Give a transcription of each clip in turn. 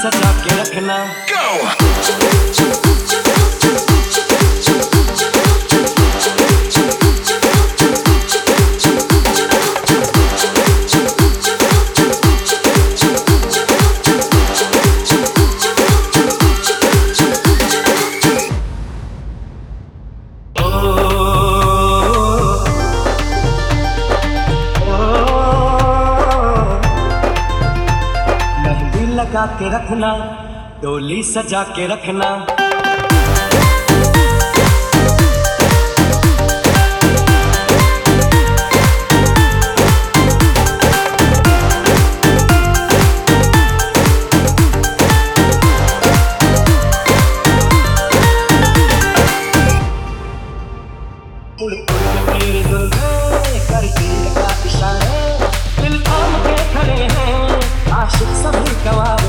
सजा के रखना। लगा के रखना, डोली सजा के रखना। मेरे दिल में करके लगा इशारे, दिल थाम के खड़े हैं आशिक सभी गवारे।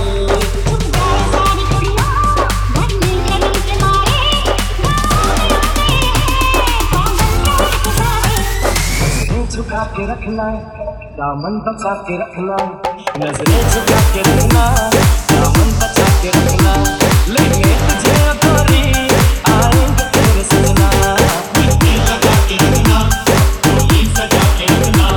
झुका के रखना, दामन बचा के रखना, नजरें झुका के रखना, दामन बचा के रखना। लेंगे तुझे अधूरी, आएंगे तेरे सजना। लगा के रखना, डोली सजा के रखना।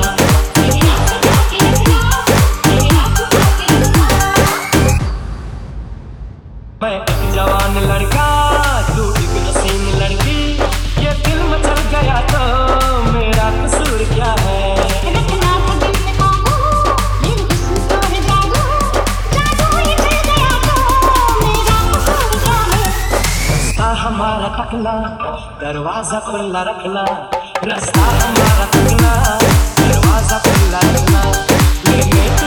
मैं एक जवान लड़का, तू एक हसीन लड़की, ये दिल में चल गया तो मेरा कसूर क्या है? रखना था दिल में काबू, ये हुस्न और जादू, जादू ये चल गया तो मेरा कसूर क्या है? रास्ता हमारा तकना, दरवाजा खुला रखना। रास्ता हमारा तकना, दरवाजा खुला रखना। लेंगे